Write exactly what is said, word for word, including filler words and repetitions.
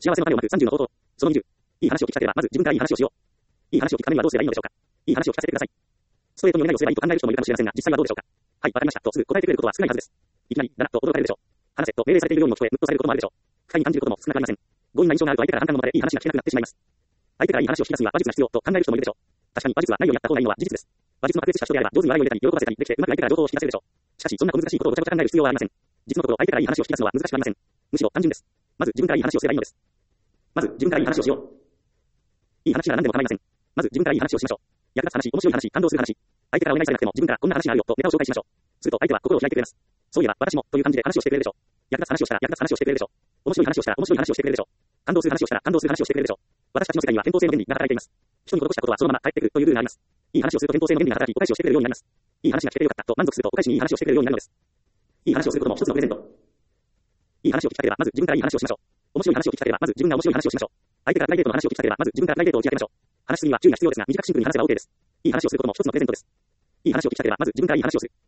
幸せの種をまくさんじゅうの方法。そのにじゅう。いい話を聞きたければ、まず自分からいい話をしよう。いい話を聞くためにはどうすればいいのでしょうか。いい話を聞かせてください。ストレートに読めないをすればいいと考える人もいるかもしれませんが、実際はどうでしょうか。はい、わかりました。とすぐ答えてくれることは少ないはずです。いきなり、だらっと驚かれるでしょう。話せと命令されているようにも聞こえ、ムッとされることもあるでしょう。不快に感じることも少なくありません。強引な印象があると相手から反感のもとでいい話が聞けなくなってしまいます。相手からいい話を引き出すには話術が必要と考える人もいるでしょう。確かに話術は何をやった方がいいのは事実です。話術の確立した人であれば上手に笑いを入れたり喜ばせたりできてうまく相手から情報を引き出せるでしょう。しかしそんな小難しいことをごちゃごちゃ考える必要はありません。実のところ相手からいい話を引き出すのは難しくありません。むしろ単純です。まず自分からいい話をすればいいのです。まず自分からいい話をしよう。いい話なら何でも構いません。まず自分からいい話をしましょう。役立つ話、面白い話、感動する話。相手からお願いされなくても自分からこんな話があるよとネタを紹介しましょう。すると相手は心を開いてくれます。そういえば私もという感じで話をしてくれるでしょう。役立つ話をしたら役立つ話をしてくれるでしょう。面白い話をしたら面白い話をしてくれるでしょう。感動する話をしたら感動する話をしてくれるでしょう。私たちの世界には転倒性の原理が働いています。人に施したことはそのまま返ってくるというルールがあります。いい話をすると転倒性の原理が働きお返しをしてくれるようになります。いい話が聞けてよかったと満足するとお返しにいい話をしてくれるようになるのです。いい話をすることも一つのプレゼント。いい話を聞きたければまず自分からいい話をしましょう。面白い話を聞きたければまず自分が面白い話をしましょう。相手からプライベートの話を聞きたければまず自分からプライベートを打ち明けましょう。話しすぎは注意が必要ですが短くシンプルに話せば OK です。いい話をすることも一つのプレゼントです。いい話を聞きたければまず自分からいい話をする。